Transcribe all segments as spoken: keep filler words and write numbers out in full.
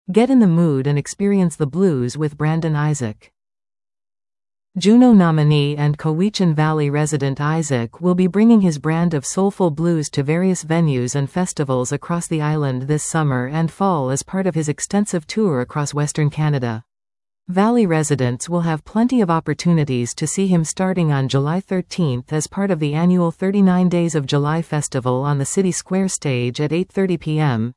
Get in the mood and experience the blues with Brandon Isaac. Juno nominee and Cowichan Valley resident Isaac will be bringing his brand of soulful blues to various venues and festivals across the island this summer and fall as part of his extensive tour across Western Canada. Valley residents will have plenty of opportunities to see him starting on July thirteenth as part of the annual thirty-nine Days of July festival on the City Square stage at eight thirty p m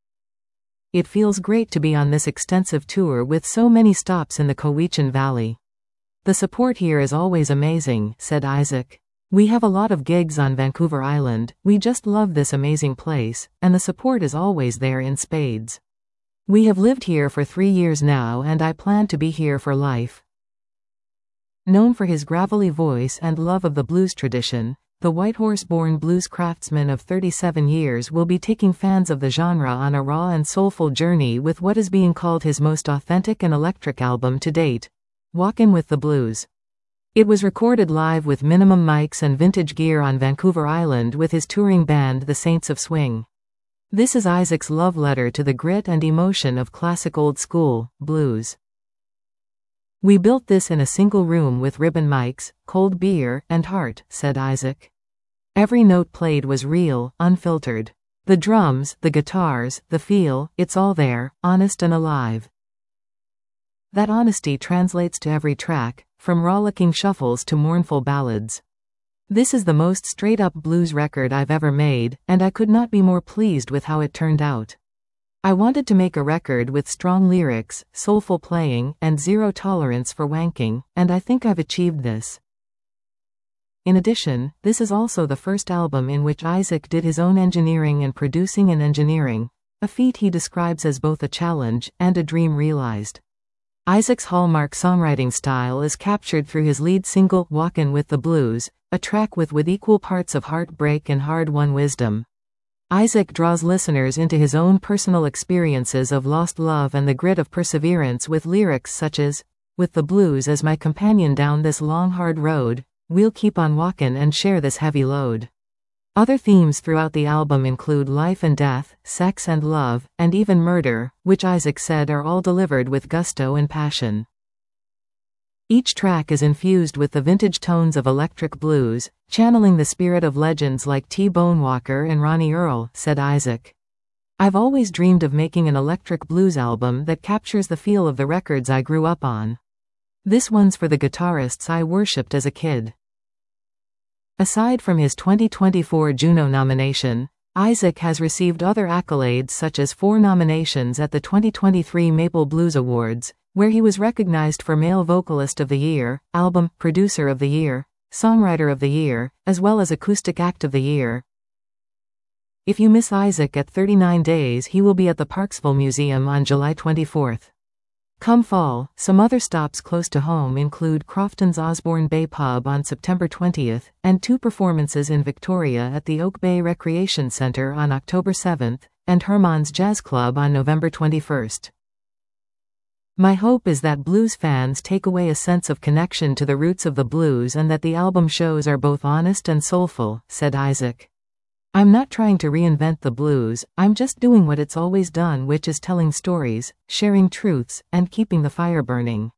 It feels great to be on this extensive tour with so many stops in the Cowichan Valley. The support here is always amazing, said Isaac. We have a lot of gigs on Vancouver Island, we just love this amazing place, and the support is always there in spades. We have lived here for three years now and I plan to be here for life. Known for his gravelly voice and love of the blues tradition, the Whitehorse-born blues craftsman of thirty-seven years will be taking fans of the genre on a raw and soulful journey with what is being called his most authentic and electric album to date, Walkin' with the Blues. It was recorded live with minimum mics and vintage gear on Vancouver Island with his touring band the Saints of Swing. This is Isaac's love letter to the grit and emotion of classic old-school blues. We built this in a single room with ribbon mics, cold beer, and heart, said Isaac. Every note played was real, unfiltered. The drums, the guitars, the feel, it's all there, honest and alive. That honesty translates to every track, from rollicking shuffles to mournful ballads. This is the most straight-up blues record I've ever made, and I could not be more pleased with how it turned out. I wanted to make a record with strong lyrics, soulful playing, and zero tolerance for wanking, and I think I've achieved this. In addition, this is also the first album in which Isaac did his own engineering and producing and engineering, a feat he describes as both a challenge and a dream realized. Isaac's hallmark songwriting style is captured through his lead single, Walkin' with the Blues, a track with with equal parts of heartbreak and hard-won wisdom. Isaac draws listeners into his own personal experiences of lost love and the grit of perseverance with lyrics such as, "With the blues as my companion down this long hard road, we'll keep on walkin' and share this heavy load." Other themes throughout the album include life and death, sex and love, and even murder, which Isaac said are all delivered with gusto and passion. Each track is infused with the vintage tones of electric blues, channeling the spirit of legends like T-Bone Walker and Ronnie Earl, said Isaac. I've always dreamed of making an electric blues album that captures the feel of the records I grew up on. This one's for the guitarists I worshipped as a kid. Aside from his twenty twenty-four Juno nomination, Isaac has received other accolades such as four nominations at the twenty twenty-three Maple Blues Awards, where he was recognized for Male Vocalist of the Year, Album Producer of the Year, Songwriter of the Year, as well as Acoustic Act of the Year. If you miss Isaac at thirty-nine Days, he will be at the Parksville Museum on July twenty-fourth. Come fall, some other stops close to home include Crofton's Osborne Bay Pub on September twentieth, and two performances in Victoria at the Oak Bay Recreation Centre on October seventh, and Herman's Jazz Club on November twenty-first. My hope is that blues fans take away a sense of connection to the roots of the blues and that the album shows are both honest and soulful, said Isaac. I'm not trying to reinvent the blues, I'm just doing what it's always done, which is telling stories, sharing truths, and keeping the fire burning.